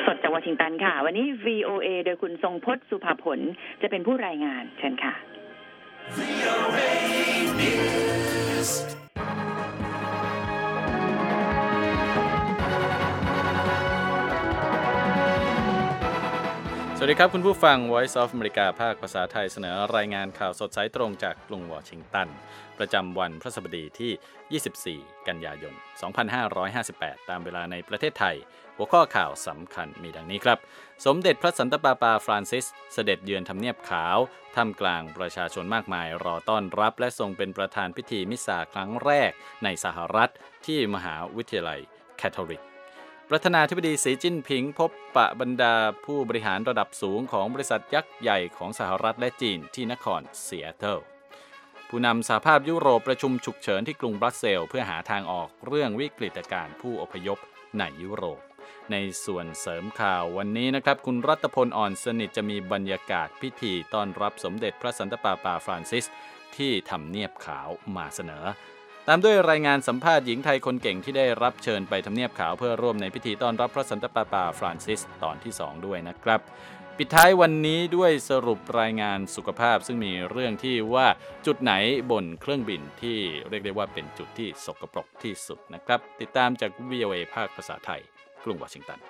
ดจากวอชิงตันค่ะวันนี้ VOA โดยคุณทรงพจน์สุภาผลจะเป็นผู้รายงานเชิญค่ะ VOA News สวัสดีครับคุณผู้ฟัง Voice of America ภาคภาษาไทยเสนอรายงานข่าวสดสายตรงจากกรุงวอชิงตันประจำวันพฤหัสบดีที่ 24 กันยายน 2558 ตามเวลาในประเทศไทยหัวข้อข่าวสำคัญมีดังนี้ครับสมเด็จพระสันตะปาปาฟรานซิสเสด็จเยือนทำเนียบขาวท่ามกลางประชาชนมากมายรอต้อนรับและทรงเป็นประธานพิธีมิสซาครั้งแรกในสหรัฐที่มหาวิทยาลัยแคทอลิกประธานาธิบดีสีจิ้นผิงพบปะบรรดาผู้บริหารระดับสูงของบริษัทยักษ์ใหญ่ของสหรัฐและจีนที่นครซีแอตเทิลผู้นำสหภาพยุโรปประชุมฉุกเฉินที่กรุงบรัสเซลส์เพื่อหาทางออกเรื่องวิกฤตการณ์ผู้อพยพในยุโรปในส่วนเสริมข่าววันนี้นะครับคุณรัตพลอ่อนสนิทจะมีบรรยากาศพิธีต้อนรับสมเด็จพระสันตะปาปาฟรานซิสที่ทำเนียบขาวมาเสนอตามด้วยรายงานสัมภาษณ์หญิงไทยคนเก่งที่ได้รับเชิญไปทำเนียบขาวเพื่อร่วมในพิธีต้อนรับพระสันตะปาปาฟรานซิสตอนที่2ด้วยนะครับปิดท้ายวันนี้ด้วยสรุปรายงานสุขภาพซึ่งมีเรื่องที่ว่าจุดไหนบนเครื่องบินที่เรียกได้ว่าเป็นจุดที่สกปรกที่สุดนะครับติดตามจาก VOA ภาคภาษาไทยกรุงวอชิงตัน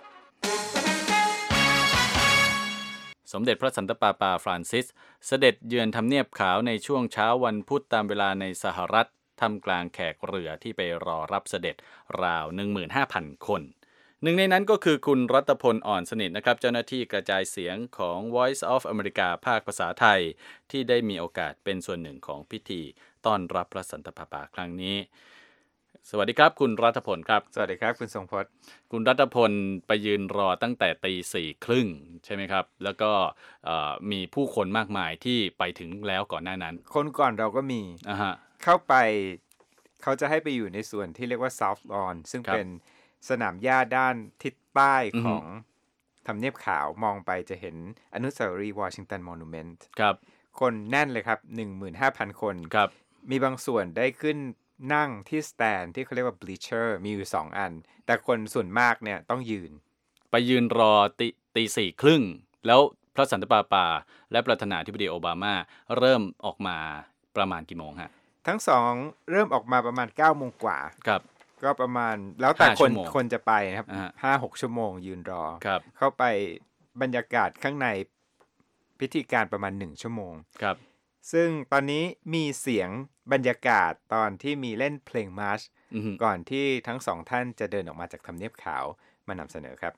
สมเด็จพระสันตะปาปาฟรานซิสเสด็จเยือนทำเนียบขาวในช่วงเช้าวันพุธตามเวลาในสหรัฐท่ามกลางแขกเรือที่ไปรอรับเสด็จราว 15,000 คนหนึ่งในนั้นก็คือคุณรัตพลอ่อนสนิทนะครับเจ้าหน้าที่กระจายเสียงของ Voice of America ภาคภาษาไทยที่ได้มีโอกาสเป็นส่วนหนึ่งของพิธีต้อนรับพระสันตะปาปาครั้งนี้สวัสดีครับคุณรัตพลครับสวัสดีครับคุณทรงพจน์คุณรัตพลไปยืนรอตั้งแต่ 4:30 ใช่ไหมครับแล้วก็มีผู้คนมากมายที่ไปถึงแล้วก่อนหน้านั้นคนก่อนเราก็มีเข้าไปเขาจะให้ไปอยู่ในส่วนที่เรียกว่า South Lawn ซึ่งเป็นสนามหญ้าด้านทิศใต้ของทำเนียบขาวมองไปจะเห็นอนุสาวรีย์วอชิงตันมอนูเมนต์คนแน่นเลยครับ 15,000 คนมีบางส่วนได้ขึ้นนั่งที่สแตนที่เขาเรียกว่า bleacher มีอยู่2อันแต่คนส่วนมากเนี่ยต้องยืนไปยืนรอตี 4:30 แล้วพระสันตะปาปาและประธานาธิบดีโอบามาเริ่มออกมาประมาณกี่โมงฮะทั้งสองเริ่มออกมาประมาณ 9 โมงกว่าครับก็ประมาณแล้วแต่คนจะไปนะครับ 5-6 ชั่วโมงยืนรอเข้าไปบรรยากาศข้างในพิธีการประมาณ1ชั่วโมงครับซึ่งตอนนี้มีเสียงบรรยากาศตอนที่มีเล่นเพลงมาร์ชก่อนที่ทั้งสองท่านจะเดินออกมาจากทำเนียบขาวมานำเสนอครับ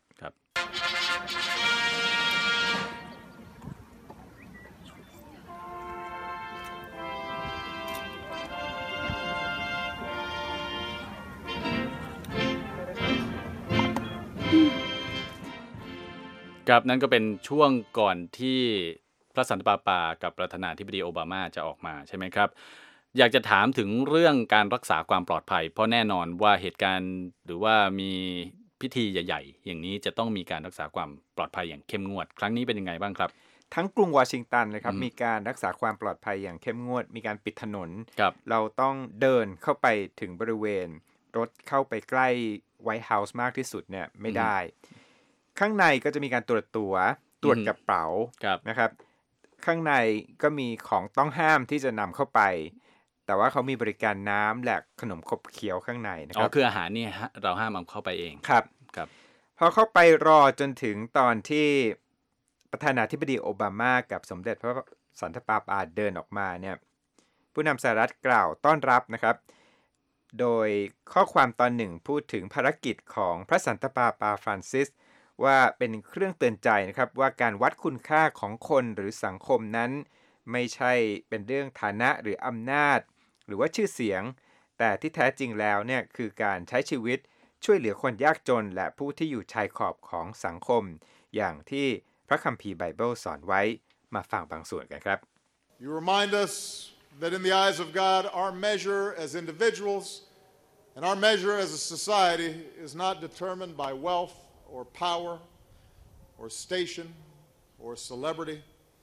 ครับนั่นก็เป็นช่วงก่อนที่พระสันตะปาปากับประธานาธิบดีโอบามาจะออกมาใช่ไหมครับอยากจะถามถึงเรื่องการรักษาความปลอดภัยเพราะแน่นอนว่าเหตุการณ์หรือว่ามีพิธีใหญ่ๆอย่างนี้จะต้องมีการรักษาความปลอดภัยอย่างเข้มงวดครั้งนี้เป็นยังไงบ้างครับทั้งกรุงวอชิงตันนะครับมีการรักษาความปลอดภัยอย่างเข้มงวดมีการปิดถนนเราต้องเดินเข้าไปถึงบริเวณรถเข้าไปใกล้ไวท์เฮาส์มากที่สุดเนี่ยไม่ได้ข้างในก็จะมีการตรวจกระเป๋านะครับข้างในก็มีของต้องห้ามที่จะนำเข้าไปแต่ว่าเขามีบริการน้ำและขนมขบเคี้ยวข้างในนะครับคืออาหารนี่เราห้ามเอาเข้าไปเองครับพอเข้าไปรอจนถึงตอนที่ประธานาธิบดีโอบามากับสมเด็จพระสันตะปาปาเดินออกมาเนี่ยผู้นำสหรัฐกล่าวต้อนรับนะครับโดยข้อความตอนหนึ่งพูดถึงภารกิจของพระสันตะปาปาฟรานซิสว่าเป็นเครื่องเตือนใจนะครับว่าการวัดคุณค่าของคนหรือสังคมนั้นไม่ใช่เป็นเรื่องฐานะหรืออำนาจหรือว่าชื่อเสียงแต่ที่แท้จริงแล้วเนี่ยคือการใช้ชีวิตช่วยเหลือคนยากจนและผู้ที่อยู่ชายขอบของสังคมอย่างที่พระคัมภีร์ไบเบิลสอนไว้มาฟังบางส่วนกันครับ You remind us that in the eyes of God our measure as individuals and our measure as a society is not determined by wealth or power or station or celebrity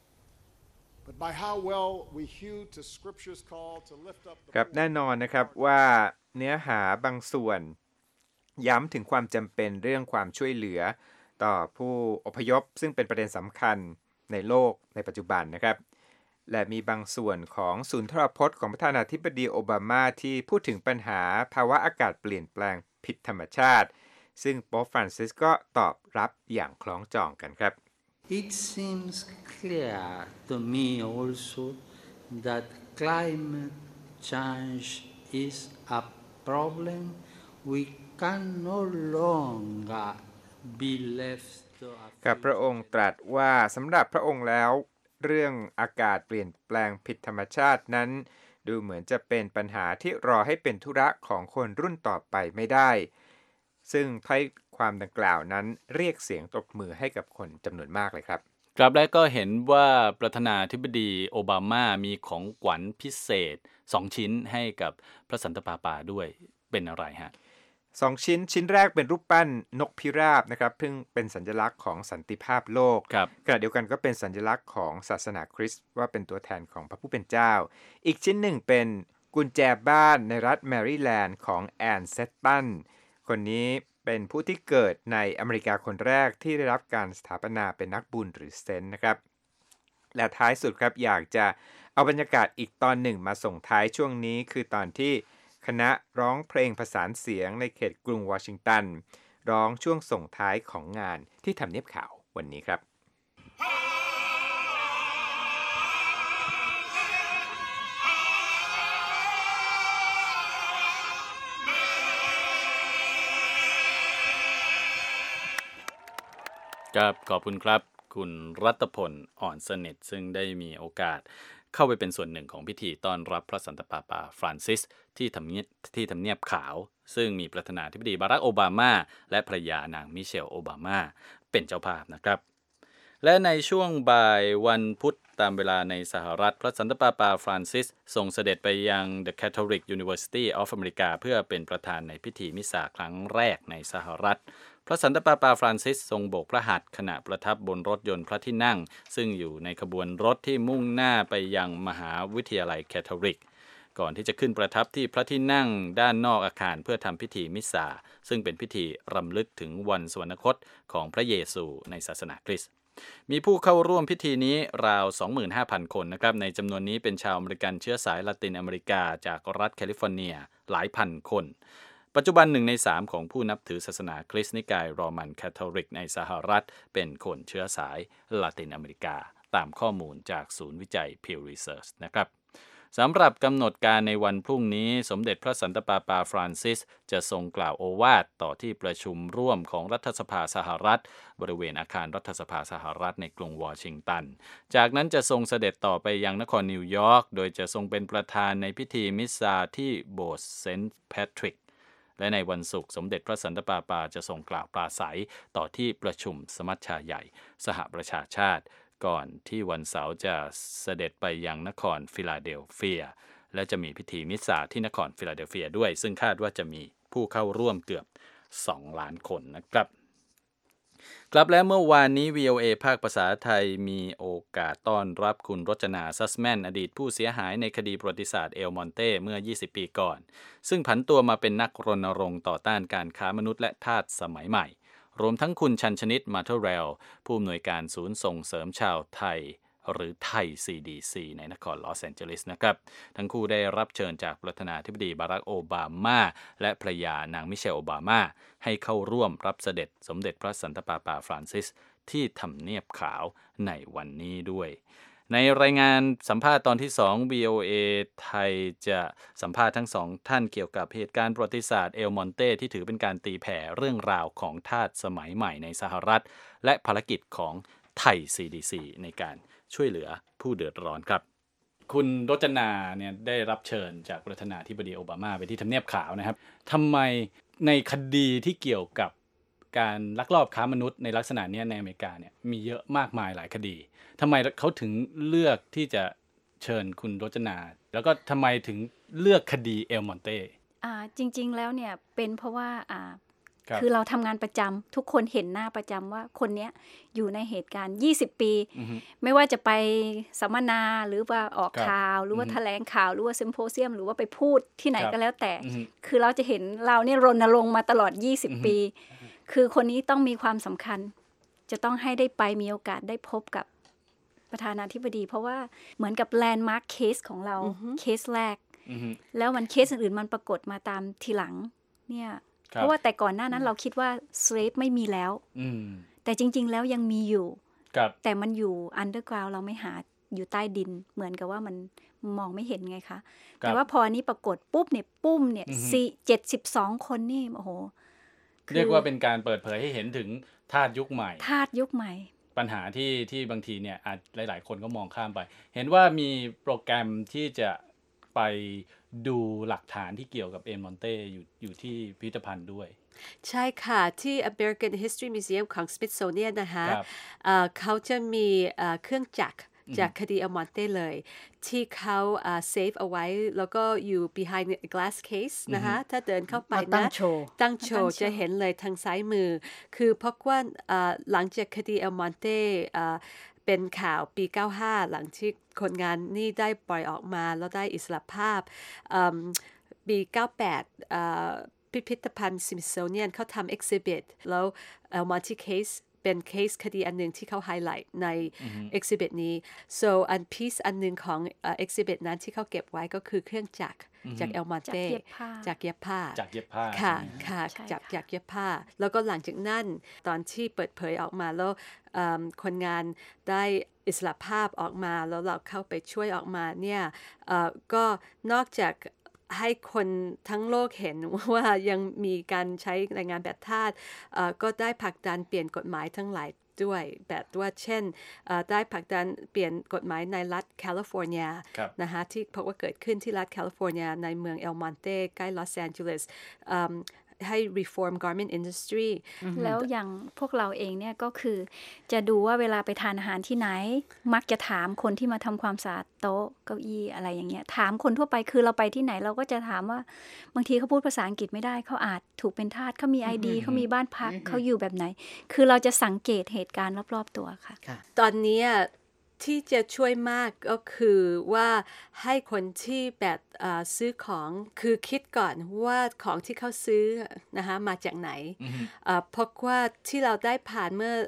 but by how well we hew to scripture's call to lift up the ครับแน่นอนนะครับว่าเนื้อหาบางส่วนย้ำถึงความจำเป็นเรื่องความช่วยเหลือต่อผู้อพยพซึ่งเป็นประเด็นสำคัญในโลกในปัจจุบันนะครับและมีบางส่วนของศูนย์ทรพจน์ของประธานาธิบดีโอบามาที่พูดถึงปัญหาภาวะอากาศเปลี่ยนแปลงผิดธรรมชาติซึ่งโป๊ปฟรานซิสก็ตอบรับอย่างคล้องจองกันครับ It seems clear to me also that climate change is a problem we can no longer be left to กับพระองค์ตรัสว่าสำหรับพระองค์แล้วเรื่องอากาศเปลี่ยนแปลงผิดธรรมชาตินั้นดูเหมือนจะเป็นปัญหาที่รอให้เป็นธุระของคนรุ่นต่อไปไม่ได้ซึ่งถ้อยความดังกล่าวนั้นเรียกเสียงตบมือให้กับคนจำนวนมากเลยครับครับและก็เห็นว่าประธานาธิบดีโอบามามีของขวัญพิเศษ2ชิ้นให้กับพระสันตะปาปาด้วยเป็นอะไรฮะ 2ชิ้นแรกเป็นรูปปั้นนกพิราบนะครับซึ่งเป็นสัญลักษณ์ของสันติภาพโลกขณะเดียวกันก็เป็นสัญลักษณ์ของศาสนาคริสต์ว่าเป็นตัวแทนของพระผู้เป็นเจ้าอีกชิ้นหนึ่งเป็นกุญแจบ้านในรัฐแมริแลนด์ของแอนเซตตันคนนี้เป็นผู้ที่เกิดในอเมริกาคนแรกที่ได้รับการสถาปนาเป็นนักบุญหรือเซนต์นะครับและท้ายสุดครับอยากจะเอาบรรยากาศอีกตอนหนึ่งมาส่งท้ายช่วงนี้คือตอนที่คณะร้องเพลงประสานเสียงในเขตกรุงวอชิงตันร้องช่วงส่งท้ายของงานที่ทำเนียบขาววันนี้ครับครับขอบคุณครับคุณรัตพลอ่อนสนิทซึ่งได้มีโอกาสเข้าไปเป็นส่วนหนึ่งของพิธีต้อนรับพระสันตะปาปาฟรานซิสที่ทำเนียบขาวซึ่งมีประธานาธิบดีบารักโอบามาและภรรยานางมิเชลโอบามาเป็นเจ้าภาพนะครับและในช่วงบ่ายวันพุธตามเวลาในสหรัฐพระสันตะปาปาฟรานซิสทรงเสด็จไปยัง The Catholic University of America เพื่อเป็นประธานในพิธีมิสซาครั้งแรกในสหรัฐพระสันตะปาปาฟรานซิสทรงโบกพระหัตถ์ขณะประทับบนรถยนต์พระที่นั่งซึ่งอยู่ในขบวนรถที่มุ่งหน้าไปยังมหาวิทยาลัยแคทอลิกก่อนที่จะขึ้นประทับที่พระที่นั่งด้านนอกอาคารเพื่อทำพิธีมิสซาซึ่งเป็นพิธีรำลึกถึงวันสวรรคตของพระเยซูในศาสนาคริสต์มีผู้เข้าร่วมพิธีนี้ราว 25,000 คนนะครับในจำนวนนี้เป็นชาวอเมริกันเชื้อสายละตินอเมริกาจากรัฐแคลิฟอร์เนียหลายพันคนปัจจุบัน1 ใน 3ของผู้นับถือศาสนาคริสต์นิกายโรมันคาทอลิกในสหรัฐเป็นคนเชื้อสายละตินอเมริกาตามข้อมูลจากศูนย์วิจัย Pew Research นะครับสำหรับกำหนดการในวันพรุ่งนี้สมเด็จพระสันตะปาปาฟรานซิสจะทรงกล่าวโอวาทต่อที่ประชุมร่วมของรัฐสภาสหรัฐบริเวณอาคารรัฐสภาสหรัฐในกรุงวอชิงตันจากนั้นจะทรงเสด็จต่อไปยังนครนิวยอร์กโดยจะทรงเป็นประธานในพิธีมิสซาที่โบสถ์เซนต์แพทริกและในวันศุกร์สมเด็จพระสันตะปาปาจะทรงกล่าวปราศัยต่อที่ประชุมสมัชชาใหญ่สหประชาชาติก่อนที่วันเสาร์จะเสด็จไปยังนครฟิลาเดลเฟียและจะมีพิธีมิสซาที่นครฟิลาเดลเฟียด้วยซึ่งคาดว่าจะมีผู้เข้าร่วมเกือบ2 ล้านคนนะครับครับและเมื่อวานนี้ VOA ภาคภาษาไทยมีโอกาสต้อนรับคุณรจนาซัสแมนอดีตผู้เสียหายในคดีประวัติศาสตร์เอลมอนเต้เมื่อ20 ปีก่อนซึ่งผันตัวมาเป็นนักรณรงค์ต่อต้านการค้ามนุษย์และทาสสมัยใหม่รวมทั้งคุณชันชนิดมาเทอร์เรลผู้อำนวยการศูนย์ส่งเสริมชาวไทยหรือไทย CDC ในนครลอสแอนเจลิสนะครับทั้งคู่ได้รับเชิญจากประธานาธิบดีบารักโอบามาและภรรยานางมิเชลโอบามาให้เข้าร่วมรับเสด็จสมเด็จพระสันตะปาปาฟรานซิสที่ทำเนียบขาวในวันนี้ด้วยในรายงานสัมภาษณ์ตอนที่2 VOA ไทยจะสัมภาษณ์ทั้ง2ท่านเกี่ยวกับเหตุการณ์ประวัติศาสตร์เอลมอนเต้ที่ถือเป็นการตีแผ่เรื่องราวของทาสสมัยใหม่ในสหรัฐและภารกิจของไทย CDC ในการช่วยเหลือผู้เดือดร้อนครับคุณรจนาเนี่ยได้รับเชิญจากประธานาธิบดีโอบามาไปที่ทำเนียบขาวนะครับทำไมในคดีที่เกี่ยวกับการลักลอบค้ามนุษย์ในลักษณะนี้ในอเมริกาเนี่ยมีเยอะมากมายหลายคดีทำไมเขาถึงเลือกที่จะเชิญคุณรจนาแล้วก็ทำไมถึงเลือกคดีเอลมอนเต้จริงๆแล้วเนี่ยเป็นเพราะว่าคือเราทำงานประจำทุกคนเห็นหน้าประจำว่าคนนี้อยู่ในเหตุการณ์20 ปีไม่ว่าจะไปสัมมนาหรือว่าออกข่าวหรือว่าแถลงข่าวหรือว่าซิมโพเซียมหรือว่าไปพูดที่ไหนก็แล้วแต่คือเราจะเห็นเราเนี่ยรณรงค์มาตลอด20 ปีคือคนนี้ต้องมีความสำคัญจะต้องให้ได้ไปมีโอกาสได้พบกับประธานาธิบดีเพราะว่าเหมือนกับแลนด์มาร์คเคสของเราเคสแรกแล้วมันเคสอื่นๆมันปรากฏมาตามทีหลังเนี่ยเพราะว่าแต่ก่อนหน้านั้นเราคิดว่า slave ไม่มีแล้วแต่จริงๆแล้วยังมีอยู่แต่มันอยู่ underground เราไม่หาอยู่ใต้ดินเหมือนกับว่ามันมองไม่เห็นไงคะแต่ว่าพออันนี้ปรากฏปุ๊บเนี่ยปุ้มเนี่ย72คนนี่โอ้โหเรียกว่าเป็นการเปิดเผยให้เห็นถึงทาสยุคใหม่ปัญหาที่บางทีเนี่ยอาจหลายๆคนก็มองข้ามไปเห็นว่ามีโปรแกรมที่จะไปดูหลักฐานที่เกี่ยวกับเอ็มมอนเต้อยู่ที่พิพิธภัณฑ์ด้วยใช่ค่ะที่ American History Museum ของ Smithsonian นะคะเขาจะมีเครื่องจักรจากคดีเอลมอนเต้เลยที่เขาเซฟเอาไว้แล้วก็อยู่ behind a glass case นะคะถ้าเดินเข้าไปนะตั้งโชว์จะเห็นเลยทางซ้ายมือคือเพราะว่าหลังจากคดีเอลมอนเต้เป็นข่าวปี95หลังที่คนงานนี่ได้ปล่อยออกมาแล้วได้อิสรภาพปี98พิพิธภัณฑ์ Smithsonian เขาทำ exhibit แล้ว Monty Case เป็นเคสคดีอันหนึ่งที่เขาไฮไลท์ใน exhibit นี้ so อันหนึ่งของ exhibit นั้นที่เขาเก็บไว้ก็คือเครื่องจักรจากเอลมอนเต้จากเย็บผ้าค่ะจากเย็บผ้าแล้วก็หลังจากนั้นตอนที่เปิดเผยออกมาแล้วคนงานได้อิสรภาพออกมาแล้วเราเข้าไปช่วยออกมาเนี่ยก็นอกจากให้คนทั้งโลกเห็นว่ายังมีการใช้แรงงานแบบทาสก็ได้ผลักดันเปลี่ยนกฎหมายทั้งหลายด้วยแบบว่าเช่นได้ผลักดันเปลี่ยนกฎหมายในรัฐแคลิฟอร์เนียนะคะที่เพราะว่าเกิดขึ้นที่รัฐแคลิฟอร์เนียในเมืองเอลมอนเต้ใกล้ลอสแอนเจลิสให้ reform garment industry แล้วอย่างพวกเราเองเนี่ยก็คือจะดูว่าเวลาไปทานอาหารที่ไหนมักจะถามคนที่มาทำความสะอาดโต๊ะเก้าอี้อะไรอย่างเงี้ยถามคนทั่วไปคือเราไปที่ไหนเราก็จะถามว่าบางทีเขาพูดภาษาอังกฤษไม่ได้เขาอาจถูกเป็นทาสเขามี ID เขามีบ้านพักเขาอยู่แบบไหนคือเราจะสังเกตเหตุการณ์รอบๆตัวค่ะตอนนี้ที่จะช่วยมากก็คือว่าให้คนที่แบบซื้อของคือคิดก่อนว่าของที่เขาซื้อนะคะมาจากไหนเพราะว่าที่เราได้ผ่านเมื่อ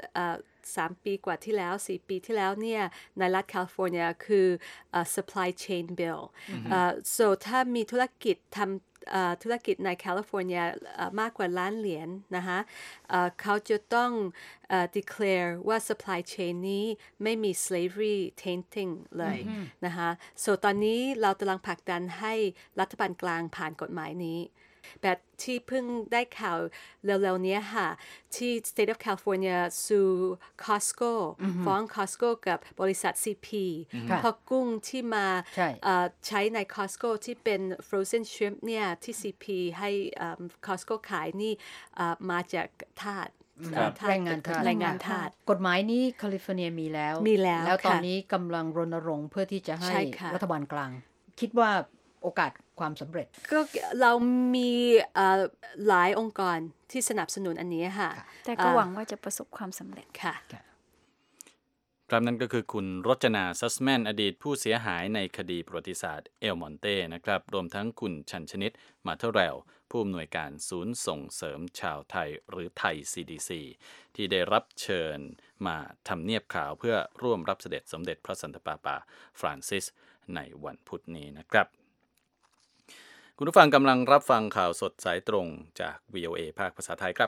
3 ปีกว่าที่แล้ว4 ปีที่แล้วเนี่ยในรัฐแคลิฟอร์เนียคือ supply chain bill so ถ้ามีธุรกิจทำธุรกิจในแคลิฟอร์เนียมากกว่า1 ล้านเหรียญนะคะเขาจะต้อง declare ว่า supply chain นี้ไม่มี slavery tainting เลยนะคะ so ตอนนี้เรากำลังผลักดันให้รัฐบาลกลางผ่านกฎหมายนี้แบบที่เพิ่งได้ข่าวเร็วๆนี้ค่ะที่ State of California ซู Costco ฟ้อง Costco กับบริษัท CP เพราะกุ้งที่มาใช้ใน Costco ที่เป็น frozen shrimp เนี่ยที่ CP ให้ Costco ขายนี่มาจากทาสแรงงานทาสกฎหมายนี้แคลิฟอร์เนียมีแล้วแล้วตอนนี้กำลังรณรงค์เพื่อที่จะให้รัฐบาลกลางคิดว่าโอกาสความสำเร็จก็เรามีหลายองค์กรที่สนับสนุนอันนี้ค่ะแต่ก็หวังว่าจะประสบความสำเร็จค่ะครับนั่นก็คือคุณรจนาซัสแมนอดีตผู้เสียหายในคดีประวัติศาสตร์เอลมอนเต้นะครับรวมทั้งคุณชันชนิดมาเทอร์เรลผู้อำนวยการศูนย์ส่งเสริมชาวไทยหรือไทย CDC ที่ได้รับเชิญมาทำเนียบขาวเพื่อร่วมรับเสด็จสมเด็จพระสันตะปาปาฟรานซิสในวันพุธนี้นะครับคุณผู้ฟังกำลังรับฟังข่าวสดสายตรงจาก VOA ภาคภาษาไทยครับ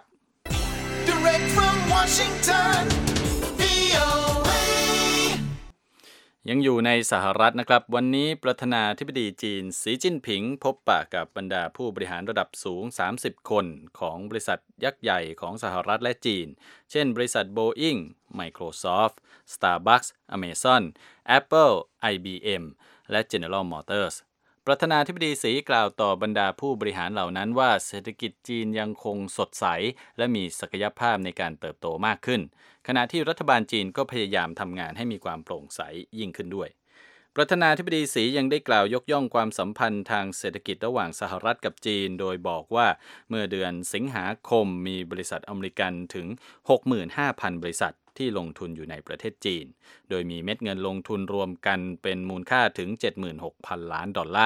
Direct from Washington, VOA ยังอยู่ในสหรัฐนะครับวันนี้ประธานาธิบดีจีนสีจิ้นผิงพบปะกับบรรดาผู้บริหารระดับสูง30คนของบริษัทยักษ์ใหญ่ของสหรัฐและจีนเช่นบริษัท Boeing, Microsoft, Starbucks, Amazon, Apple, IBM และ General Motorsประธานาธิบดีสีกล่าวต่อบรรดาผู้บริหารเหล่านั้นว่าเศรษฐกิจจีนยังคงสดใสและมีศักยภาพในการเติบโตมากขึ้นขณะที่รัฐบาลจีนก็พยายามทำงานให้มีความโปร่งใสยิ่งขึ้นด้วยประธานาธิบดีสียังได้กล่าวยกย่องความสัมพันธ์ทางเศรษฐกิจระหว่างสหรัฐกับจีนโดยบอกว่าเมื่อเดือนสิงหาคมมีบริษัทอเมริกันถึง 65,000 บริษัทที่ลงทุนอยู่ในประเทศจีนโดยมีเม็ดเงินลงทุนรวมกันเป็นมูลค่าถึง 76,000 ล้านดอลลาร์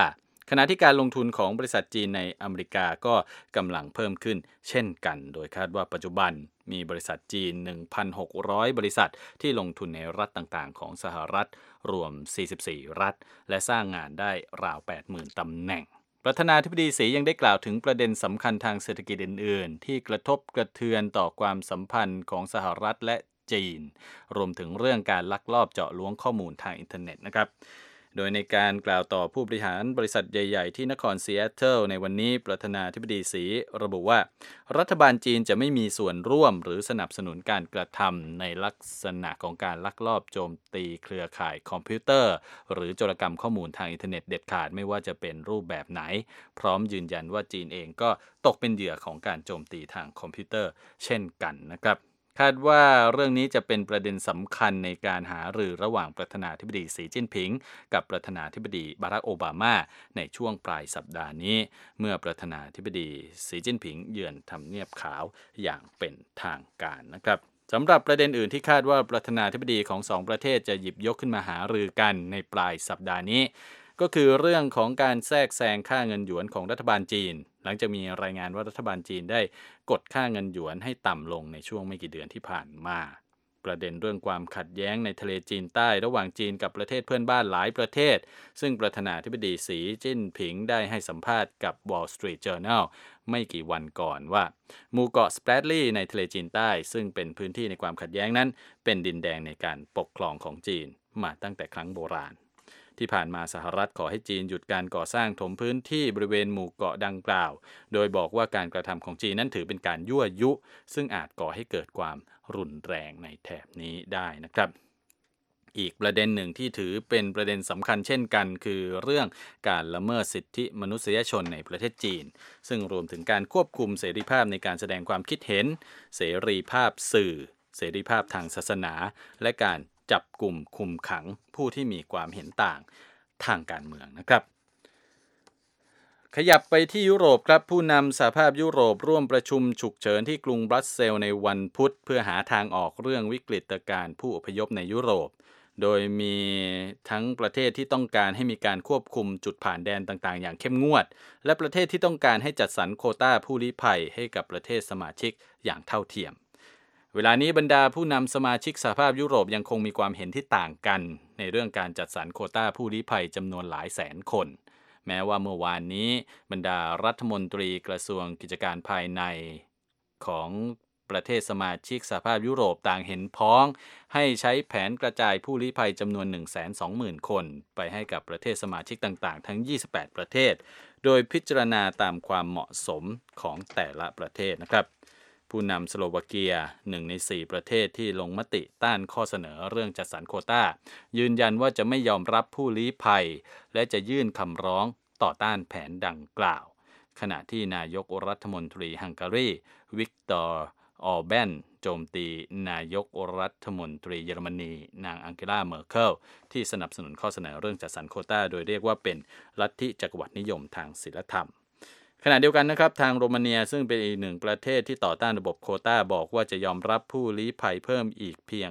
ขณะที่การลงทุนของบริษัทจีนในอเมริกาก็กำลังเพิ่มขึ้นเช่นกันโดยคาดว่าปัจจุบันมีบริษัทจีน 1,600 บริษัทที่ลงทุนในรัฐต่างๆของสหรัฐรวม44รัฐและสร้างงานได้ราว 80,000 ตำแหน่งประธานาธิบดีสียังได้กล่าวถึงประเด็นสำคัญทางเศรษฐกิจอื่นๆที่กระทบกระเทือนต่อความสัมพันธ์ของสหรัฐและจีนรวมถึงเรื่องการลักลอบเจาะล้วงข้อมูลทางอินเทอร์เน็ตนะครับโดยในการกล่าวต่อผู้บริหารบริษัทใหญ่ๆที่นครซีแอตเทิลในวันนี้ประธานาธิบดีสีระบุว่ารัฐบาลจีนจะไม่มีส่วนร่วมหรือสนับสนุนการกระทำในลักษณะของการลักลอบโจมตีเครือข่ายคอมพิวเตอร์หรือโจรกรรมข้อมูลทางอินเทอร์เน็ตเด็ดขาดไม่ว่าจะเป็นรูปแบบไหนพร้อมยืนยันว่าจีนเองก็ตกเป็นเหยื่อของการโจมตีทางคอมพิวเตอร์เช่นกันนะครับคาดว่าเรื่องนี้จะเป็นประเด็นสำคัญในการหารือระหว่างประธานาธิบดีสีจิ้นผิงกับประธานาธิบดีบารักโอบามาในช่วงปลายสัปดาห์นี้เมื่อประธานาธิบดีสีจิ้นผิงเยือนทำเนียบขาวอย่างเป็นทางการนะครับสำหรับประเด็นอื่นที่คาดว่าประธานาธิบดีของ2ประเทศจะหยิบยกขึ้นมาหารือกันในปลายสัปดาห์นี้ก็คือเรื่องของการแทรกแซงค่าเงินหยวนของรัฐบาลจีนหลังจากมีรายงานว่ารัฐบาลจีนได้กดค่าเงินหยวนให้ต่ำลงในช่วงไม่กี่เดือนที่ผ่านมาประเด็นเรื่องความขัดแย้งในทะเลจีนใต้ระหว่างจีนกับประเทศเพื่อนบ้านหลายประเทศซึ่งประธานาธิบดีสีจิ้นผิงได้ให้สัมภาษณ์กับ Wall Street Journal ไม่กี่วันก่อนว่าหมู่เกาะสแปรดลีย์ในทะเลจีนใต้ซึ่งเป็นพื้นที่ในความขัดแย้งนั้นเป็นดินแดงในการปกครองของจีนมาตั้งแต่ครั้งโบราณที่ผ่านมาสหรัฐขอให้จีนหยุดการก่อสร้างถมพื้นที่บริเวณหมู่เกาะดังกล่าวโดยบอกว่าการกระทำของจีนนั้นถือเป็นการยั่วยุซึ่งอาจก่อให้เกิดความรุนแรงในแถบนี้ได้นะครับอีกประเด็นหนึ่งที่ถือเป็นประเด็นสำคัญเช่นกันคือเรื่องการละเมิดสิทธิมนุษยชนในประเทศจีนซึ่งรวมถึงการควบคุมเสรีภาพในการแสดงความคิดเห็นเสรีภาพสื่อเสรีภาพทางศาสนาและการจับกลุ่มคุมขังผู้ที่มีความเห็นต่างทางการเมืองนะครับขยับไปที่ยุโรปครับผู้นำสหภาพยุโรปร่วมประชุมฉุกเฉินที่กรุงบรัสเซลส์ในวันพุธเพื่อหาทางออกเรื่องวิกฤตการณ์ผู้อพยพในยุโรปโดยมีทั้งประเทศที่ต้องการให้มีการควบคุมจุดผ่านแดนต่างๆอย่างเข้มงวดและประเทศที่ต้องการให้จัดสรรโควต้าผู้ลี้ภัยให้กับประเทศสมาชิกอย่างเท่าเทียมเวลานี้บรรดาผู้นำสมาชิกสหภาพยุโรปยังคงมีความเห็นที่ต่างกันในเรื่องการจัดสรรโควต้าผู้ลี้ภัยจำนวนหลายแสนคนแม้ว่าเมื่อวานนี้บรรดารัฐมนตรีกระทรวงกิจการภายในของประเทศสมาชิกสหภาพยุโรปต่างเห็นพ้องให้ใช้แผนกระจายผู้ลี้ภัยจำนวน 120,000 คนไปให้กับประเทศสมาชิกต่างๆทั้ง28ประเทศโดยพิจารณาตามความเหมาะสมของแต่ละประเทศนะครับผู้นำสโลวาเกีย1ใน4ประเทศที่ลงมติต้านข้อเสนอเรื่องจัดสรรโควต้ายืนยันว่าจะไม่ยอมรับผู้ลี้ภัยและจะยื่นคำร้องต่อต้านแผนดังกล่าวขณะที่นายกรัฐมนตรีฮังการีวิกตอร์ออร์แบนโจมตีนายกรัฐมนตรีเยอรมนีนางอังเกลาเมอร์เคิลที่สนับสนุนข้อเสนอเรื่องจัดสรรโควต้าโดยเรียกว่าเป็นลัทธิจักรวรรดินิยมทางศีลธรรมขณะเดียวกันนะครับทางโรมาเนียซึ่งเป็นอีกหนึ่งประเทศที่ต่อต้านระบบโควต้าบอกว่าจะยอมรับผู้ลี้ภัยเพิ่มอีกเพียง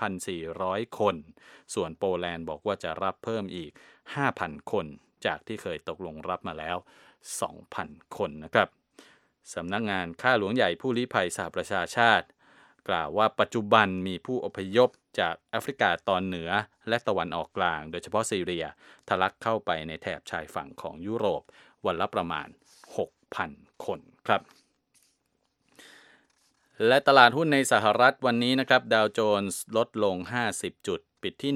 2,400 คนส่วนโปแลนด์บอกว่าจะรับเพิ่มอีก 5,000 คนจากที่เคยตกลงรับมาแล้ว 2,000 คนนะครับสำนักงานข้าหลวงใหญ่ผู้ลี้ภัยสหประชาชาติกล่าวว่าปัจจุบันมีผู้อพยพจากแอฟริกาตอนเหนือและตะวันออกกลางโดยเฉพาะซีเรียทะลักเข้าไปในแถบชายฝั่งของยุโรปวันละประมาณ6,000 คนครับและตลาดหุ้นในสหรัฐวันนี้นะครับดาวโจนส์ลดลง50จุดปิดที่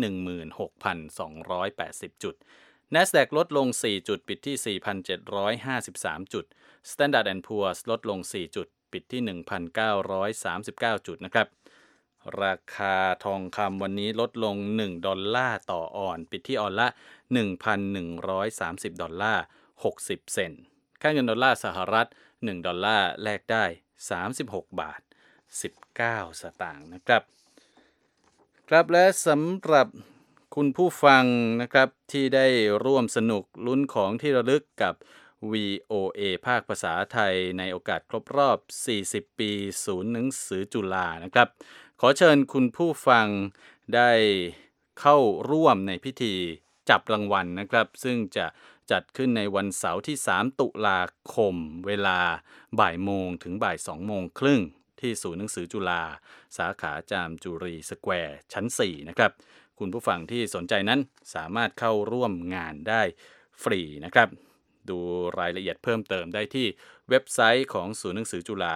16,280 จุด NASDAQ ลดลง4จุดปิดที่ 4,753 จุด Standard & Poor's ลดลง4จุดปิดที่ 1,939 จุดนะครับราคาทองคำวันนี้ลดลง$1ต่อออนซ์ปิดที่ออนซ์ละ $1,130 60 เซนต์ค่าเงินดอลลาร์สหรัฐ$1แลกได้36 บาท 19 สตางค์นะครับครับและสำหรับคุณผู้ฟังนะครับที่ได้ร่วมสนุกลุ้นของที่ระลึกกับ VOA ภาคภาษาไทยในโอกาสครบรอบ40ปีศูนย์หนังสือจุฬานะครับขอเชิญคุณผู้ฟังได้เข้าร่วมในพิธีจับรางวัลนะครับซึ่งจะจัดขึ้นในวันเสาร์ที่3ตุลาคมเวลาบ่ายโมงถึงบ่าย2โมงครึ่งที่ศูนย์หนังสือจุฬาสาขาจามจุรีสแควร์ชั้น4นะครับคุณผู้ฟังที่สนใจนั้นสามารถเข้าร่วมงานได้ฟรีนะครับดูรายละเอียดเพิ่มเติมได้ที่เว็บไซต์ของศูนย์หนังสือจุฬา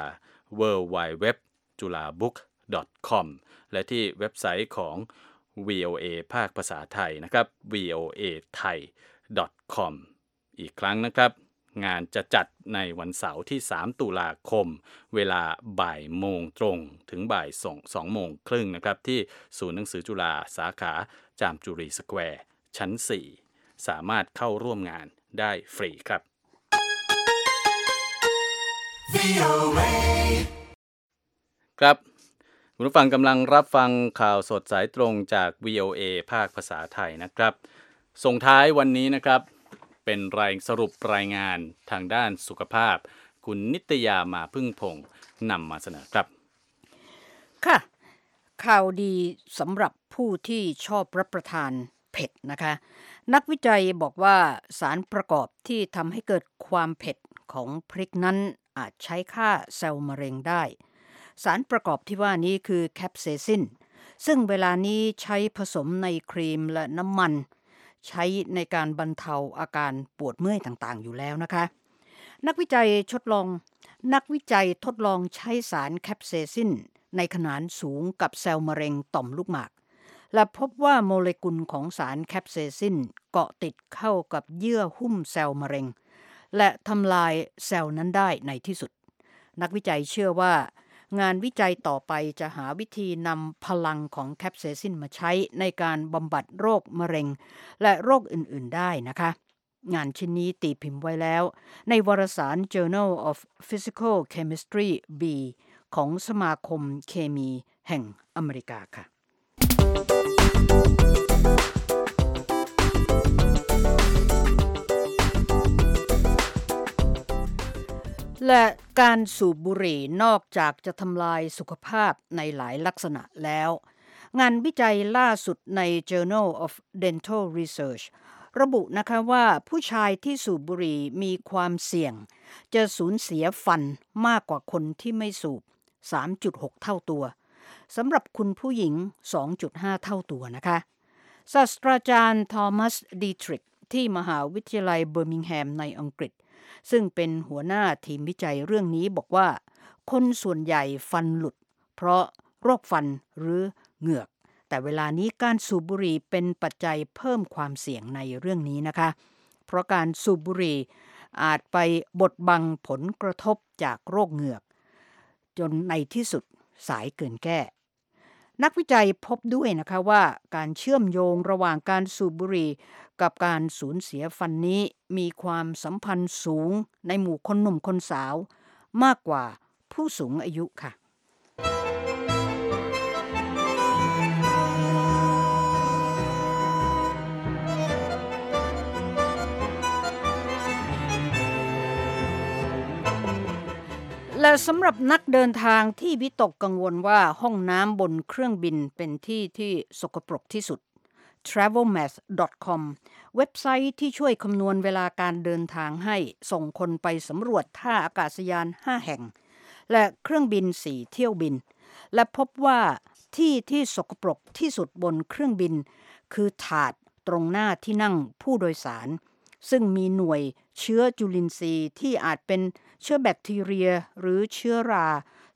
www.julabook.com และที่เว็บไซต์ของ VOA ภาคภาษาไทยนะครับ voathai.com อีกครั้งนะครับงานจะจัดในวันเสาร์ที่3ตุลาคมเวลาบ่ายโมงตรงถึงบ่าย2โมงครึ่งนะครับที่ศูนย์หนังสือจุฬาสาขาจามจุรีสแควร์ชั้น4สามารถเข้าร่วมงานได้ฟรีครับ ครับคุณผู้ฟังกำลังรับฟังข่าวสดสายตรงจาก VOA ภาคภาษาไทยนะครับส่งท้ายวันนี้นะครับเป็นสรุปรายงานทางด้านสุขภาพคุณนิตยามาพึ่งพงษ์นำมาเสนอครับค่ะข่าวดีสำหรับผู้ที่ชอบรับประทานเผ็ดนะคะนักวิจัยบอกว่าสารประกอบที่ทำให้เกิดความเผ็ดของพริกนั้นอาจใช้ฆ่าเซลล์มะเร็งได้สารประกอบที่ว่านี้คือแคปเซซินซึ่งเวลานี้ใช้ผสมในครีมและน้ำมันใช้ในการบรรเทาอาการปวดเมื่อยต่างๆอยู่แล้วนะคะนักวิจัยทดลองใช้สารแคปเซซินในขนาดสูงกับเซลล์มะเร็งต่อมลูกหมากและพบว่าโมเลกุลของสารแคปเซซินเกาะติดเข้ากับเยื่อหุ้มเซลล์มะเร็งและทำลายเซลล์นั้นได้ในที่สุดนักวิจัยเชื่อว่างานวิจัยต่อไปจะหาวิธีนำพลังของแคปเซซินมาใช้ในการบำบัดโรคมะเร็งและโรคอื่นๆได้นะคะงานชิ้นนี้ตีพิมพ์ไว้แล้วในวารสาร Journal of Physical Chemistry B ของสมาคมเคมีแห่งอเมริกาค่ะและการสูบบุหรี่นอกจากจะทำลายสุขภาพในหลายลักษณะแล้วงานวิจัยล่าสุดใน Journal of Dental Research ระบุนะคะว่าผู้ชายที่สูบบุหรี่มีความเสี่ยงจะสูญเสียฟันมากกว่าคนที่ไม่สูบ 3.6 เท่าตัวสำหรับคุณผู้หญิง 2.5 เท่าตัวนะคะศาสตราจารย์ทอมัสดีทริกที่มหาวิทยาลัยเบอร์มิงแฮมในอังกฤษซึ่งเป็นหัวหน้าทีมวิจัยเรื่องนี้บอกว่าคนส่วนใหญ่ฟันหลุดเพราะโรคฟันหรือเหงือกแต่เวลานี้การสูบบุหรี่เป็นปัจจัยเพิ่มความเสี่ยงในเรื่องนี้นะคะเพราะการสูบบุหรี่อาจไปบดบังผลกระทบจากโรคเหงือกจนในที่สุดสายเกินแก้นักวิจัยพบด้วยนะคะว่าการเชื่อมโยงระหว่างการสูบบุหรี่กับการสูญเสียฟันนี้มีความสัมพันธ์สูงในหมู่คนหนุ่มคนสาวมากกว่าผู้สูงอายุค่ะและสำหรับนักเดินทางที่วิตกกังวลว่าห้องน้ำบนเครื่องบินเป็นที่ที่สกปรกที่สุด travelmath.com เว็บไซต์ที่ช่วยคำนวณเวลาการเดินทางให้ส่งคนไปสำรวจท่าอากาศยาน5แห่งและเครื่องบิน4เที่ยวบินและพบว่าที่สกปรกที่สุดบนเครื่องบินคือถาดตรงหน้าที่นั่งผู้โดยสารซึ่งมีหน่วยเชื้อจุลินทรีย์ที่อาจเป็นเชื้อแบคทีเรียหรือเชื้อรา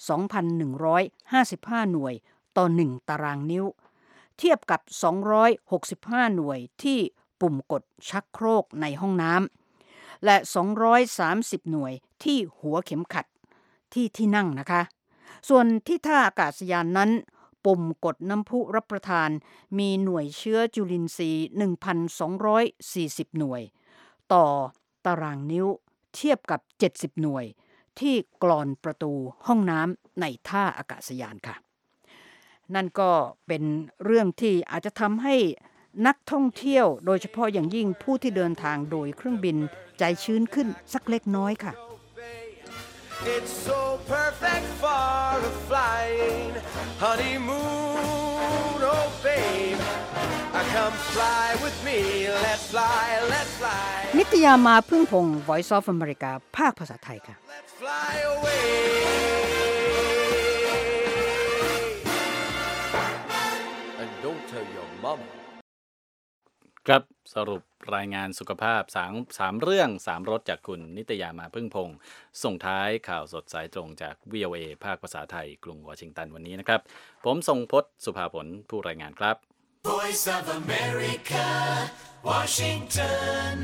2,155 หน่วยต่อ1ตารางนิ้วเทียบกับ265หน่วยที่ปุ่มกดชักโครกในห้องน้ำและ230หน่วยที่หัวเข็มขัดที่นั่งนะคะส่วนที่ท่าอากาศยานนั้นปุ่มกดน้ำพุรับประทานมีหน่วยเชื้อจุลินทรีย์ 1,240 หน่วยต่อตารางนิ้วเทียบกับ70หน่วยที่กลอนประตูห้องน้ำในท่าอากาศยานค่ะนั่นก็เป็นเรื่องที่อาจจะทำให้นักท่องเที่ยวโดยเฉพาะอย่างยิ่งผู้ที่เดินทางโดยเครื่องบินใจชื้นขึ้นสักเล็กน้อยค่ะ It's so perfect for a flying honeymoon, oh babe, come fly with me, let's fly, let's fly. นิตยามาพึ่งพงศ์ Voice of America ภาคภาษาไทยค่ะ Let's fly away and don't tell your mama ครับสรุปรายงานสุขภาพ3เรื่อง3รสจากคุณนิตยามาพึ่งพงศ์ส่งท้ายข่าวสดสายตรงจาก VOA ภาคภาษาไทยกรุงวอชิงตันวันนี้นะครับผมทรงพจน์สุภาผลผู้รายงานครับ Voice of America Washington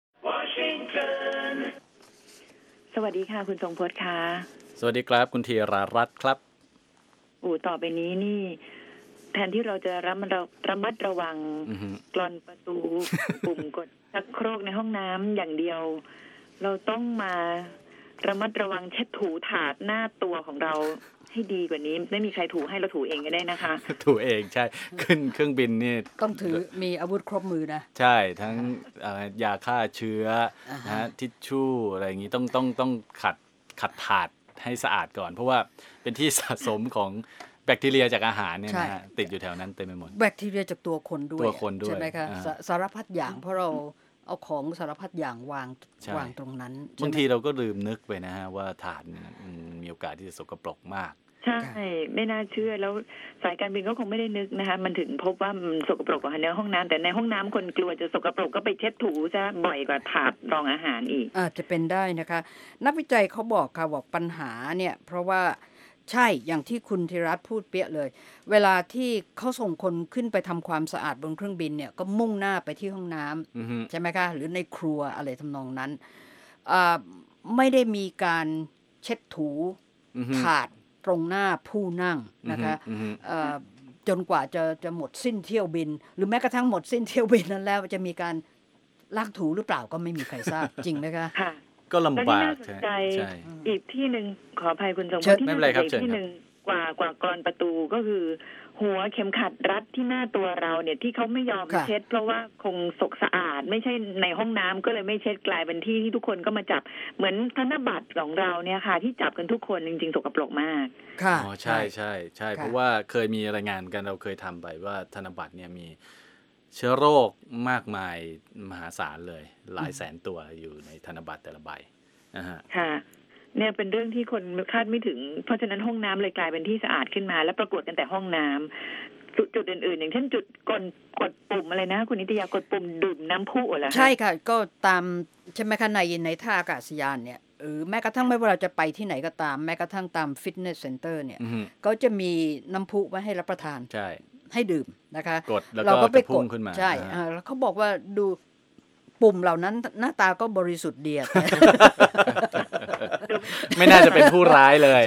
สวัสดีค่ะคุณทรงพจน์ค่ะสวัสดีครับคุณธีรารัตน์ครับต่อไปนี้นี่แทนที่เราจะระมัดระวังกลอนประตู ปุ่มกดชักโครกในห้องน้ำอย่างเดียวเราต้องมาระมัดระวังเช็ดถูถาดหน้าตัวของเราให้ดีกว่านี้ไม่มีใครถูให้เราถูเองก็ได้นะคะถูเองใช่ขึ้นเครื่องบินนี่ต้องถือมีอาวุธครบมือนะใช่ทั้งยาฆ่าเชื้อนะทิชชู่อะไรอย่างนี้ต้องขัดถาดให้สะอาดก่อนเพราะว่าเป็นที่สะสมของแบคทีเรียจากอาหารเนี่ยนะฮะติดอยู่แถวนั้นเต็มไปหมดแบคทีเรียจากตัวคนด้วยใช่ไหมคะสารพัดอย่างเพราะเราเอาของสารพัดอย่างวางตรงนั้นบางทีเราก็ลืมนึกไปนะฮะว่าถาดมีโอกาสที่จะสกปรกมากใช่ไม่น่าเชื่อแล้วสายการบินก็คงไม่ได้นึกนะคะมันถึงพบว่ามันสกปรกกว่าในห้องน้ำแต่ในห้องน้ำคนกลัวจะสกปรกก็ไปเช็ดถูจะบ่อยกว่าถาดรองอาหารอีกอาจจะเป็นได้นะคะนักวิจัยเขาบอกค่ะบอกปัญหาเนี่ยเพราะว่าใช่อย่างที่คุณธีรัตน์พูดเปี้ยเลยเวลาที่เขาส่งคนขึ้นไปทำความสะอาดบนเครื่องบินเนี่ยก็มุ่งหน้าไปที่ห้องน้ำใช่ไหมคะหรือในครัวอะไรทำนองนั้นไม่ได้มีการเช็ดถูถาดตรงหน้าผู้นั่งนะคะจนกว่าจะหมดสิ้นเที่ยวบินหรือแม้กระทั่งหมดสิ้นเที่ยวบินนั้นแล้วจะมีการล้างถูหรือเปล่าก็ไม่มีใครทราบจริงไหมคะก็ลำบากใช่อีกที่หนึ่งขออภัยคุณทรงพจน์ที่น่าสนใจที่หนึ่งกว่ากรอนประตูก็คือหัวเข็มขัดรัดที่หน้าตัวเราเนี่ยที่เขาไม่ยอมเช็ดเพราะว่าคงสะอาดไม่ใช่ในห้องน้ำก็เลยไม่เช็ดกลายเป็นที่ทุกคนก็มาจับเหมือนธนบัตรของเราเนี่ยค่ะที่จับกันทุกคนจริงๆสกปรกมากค่ะอ๋อใช่ใช่ใช่เพราะว่าเคยมีรายงานกันเราเคยทำไปว่าธนบัตรเนี่ยมีเชื้อโรคมากมายมหาศาลเลยหลายแสนตัวอยู่ในธนบัตรแต่ละใบค่ะเนี่ยเป็นเรื่องที่คนคาดไม่ถึงเพราะฉะนั้นห้องน้ำเลยกลายเป็นที่สะอาดขึ้นมาแล้วประกวดกันแต่ห้องน้ำจุดอื่นๆอย่างเช่นจุดกดปุ่มอะไรนะคุณนิตยากดปุ่มดื่มน้ำพุเหรอใช่ค่ะก็ตามใช่ไหมคะในท่าอากาศยานเนี่ยแม้กระทั่งไม่ว่าเราจะไปที่ไหนก็ตามแม้กระทั่งตามฟิตเนสเซ็นเตอร์เนี่ยก็จะมีน้ำพุไว้ให้รับประทานใช่ให้ดื่มนะคะกดแล้วก็ไปกดขึ้นมาใช่แล้วเขาบอกว่าดูปุ่มเหล่านั้นหน้าตาก็บริสุทธิ์ดีไม่น่าจะเป็นผู้ร้ายเลย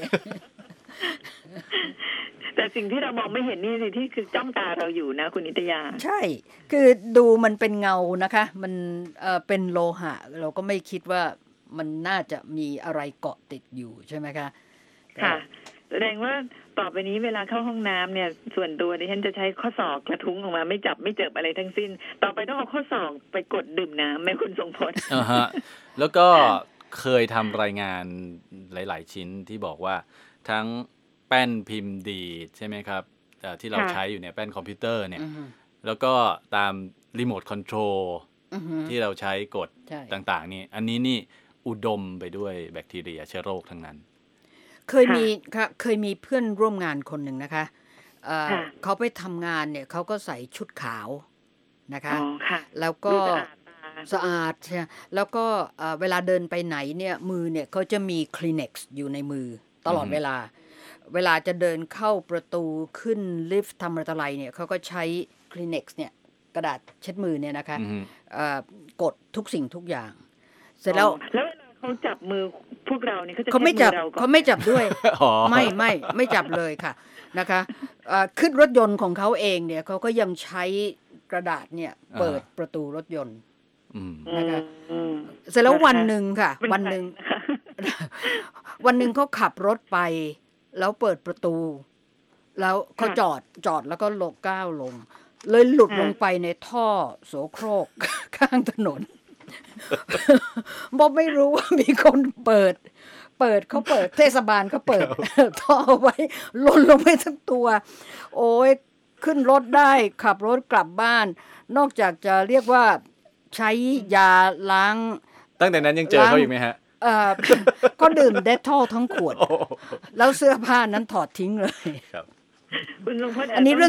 แต่สิ่งที่เรามองไม่เห็นนี่ที่คือจ้องตาเราอยู่นะคุณนิตยาใช่คือดูมันเป็นเงานะคะมันเป็นโลหะเราก็ไม่คิดว่ามันน่าจะมีอะไรเกาะติดอยู่ใช่ไหมคะค่ะแสดงว่าต่อไปนี้เวลาเข้าห้องน้ำเนี่ยส่วนตัวดิฉันจะใช้ข้อศอกกระทุ้งออกมาไม่จับไม่เจออะไรทั้งสิ้นต่อไปต้องเอาข้อศอกไปกดดื่มน้ำไม่คุณทรงพจน์แล้วก็เคยทำรายงานหลายๆชิ้นที่บอกว่าทั้งแป้นพิมพ์ดีใช่ไหมครับที่เราใช้อยู่เนี่ยแป้นคอมพิวเตอร์เนี่ยแล้วก็ตามรีโมทคอนโทรลที่เราใช้กดต่างๆนี่อันนี้นี่อุดมไปด้วยแบคทีเรียเชื้อโรคทั้งนั้นเคยมีเพื่อนร่วมงานคนหนึ่งนะคะเขาไปทำงานเนี่ยเขาก็ใส่ชุดขาวนะคะแล้วก็สะอาดใช่แล้วก็เวลาเดินไปไหนเนี่ยมือเนี่ยเขาจะมี Kleenex อยู่ในมือตลอดเวลาจะเดินเข้าประตูขึ้นลิฟต์ทำอะไรเนี่ยเขาก็ใช้ Kleenex เนี่ยกระดาษเช็ดมือเนี่ยนะคะกดทุกสิ่งทุกอย่างเสร็จแล้วเขาจับมือพวกเรานี่เขาจะเขาไม่จับด้วยไม่จับเลยค่ะนะคะขึ้นรถยนต์ของเขาเองเนี่ยเขาก็ยังใช้กระดาษเนี่ยเปิดประตูรถยนต์นะคะเสร็จแล้ววันหนึ่งค่ะวันหนึ่งเขาขับรถไปแล้วเปิดประตูแล้วเขาจอดแล้วก็ก้าวลงเลยหลุดลงไปในท่อโสโครกข้างถนนบอกไม่รู้ว่ามีคนเปิดเขาเปิดเทศบาลเขาเปิดท่อไว้หล่นลงไปทั้งตัวโอ้ยขึ้นรถได้ขับรถกลับบ้านนอกจากจะเรียกว่าใช้ยาล้างตั้งแต่นั้นยังเจอเขาอีกไหมฮะก็ดื่มเดททอลทั้งขวดแล้วเสื้อผ้านั้นถอดทิ้งเลยคุณทรงพจน์อันนี้